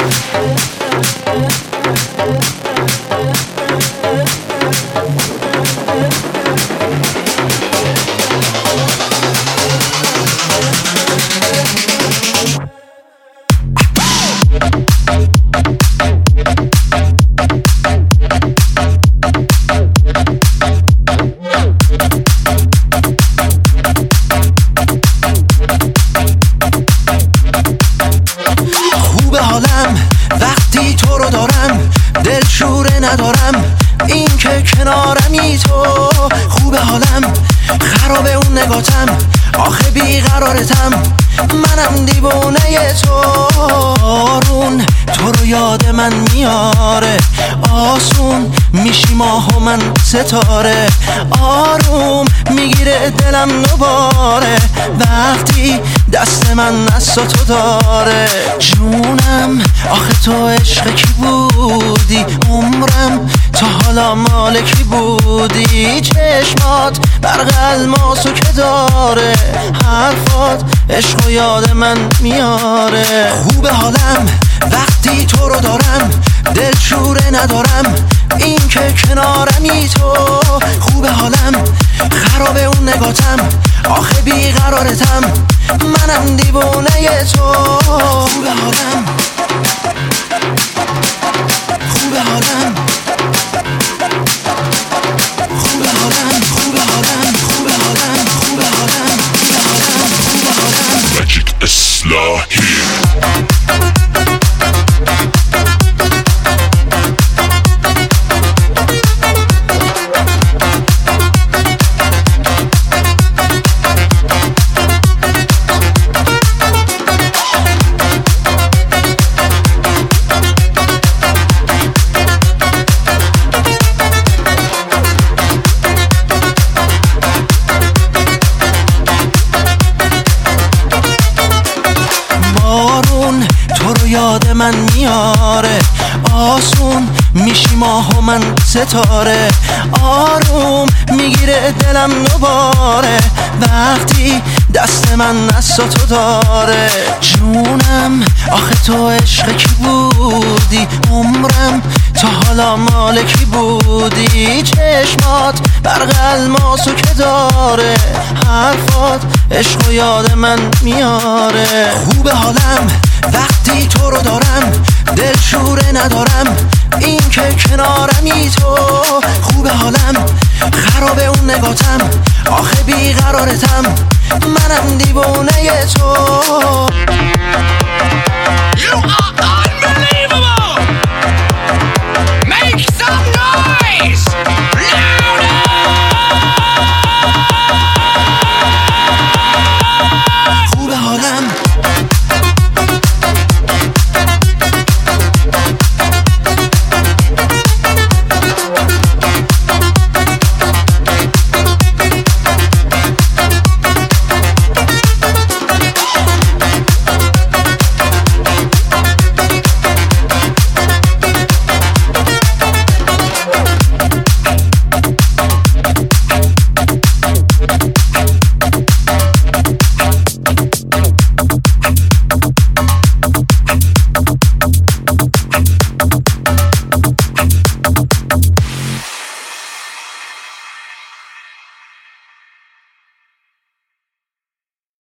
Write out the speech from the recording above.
وقتی تو رو دارم دلشوره ندارم، این که کنارمی تو خوب حالم. خرابه اون نگاتم، آخه بیقرارتم، منم دیوونه تو. آرون تو رو یاد من میاره، آسون میشی ماه و من ستاره. آروم میگیره دلم دوباره وقتی دست من از تو داره. جونم آخه تو عشق کی بودی، عمرم تا حالا مال کی بودی. چشمات برق الماسو که داره، حرفات عشق و یاد من میاره. خوب حالم وقتی تو رو دارم دلشوره ندارم، این که کنارمی تو خوب حالم. خرابه اون نگاتم، آخه بیقرارتم، منم دیوونه تو. خوب حالم خوب حالم خوب حالم خوب حالم خوب حالم خوب حالم خوب حالم. ماجیک اصلاحی یاد من میاره، آسون میشی ماه و من ستاره. آروم میگیره دلم دوباره وقتی دست من از تو داره. جونم آخه تو عشق کی بودی، عمرم تا حالا مال کی بودی. چشمات برق الماسو که داره، حرفات عشق و یاد من میاره. خوب حالم وقتی تو رو دارم دلشوره ندارم، این که کنارمی تو خوب حالم. خرابه اون نگاتم، آخه بیقرارتم، منم دیوونه تو.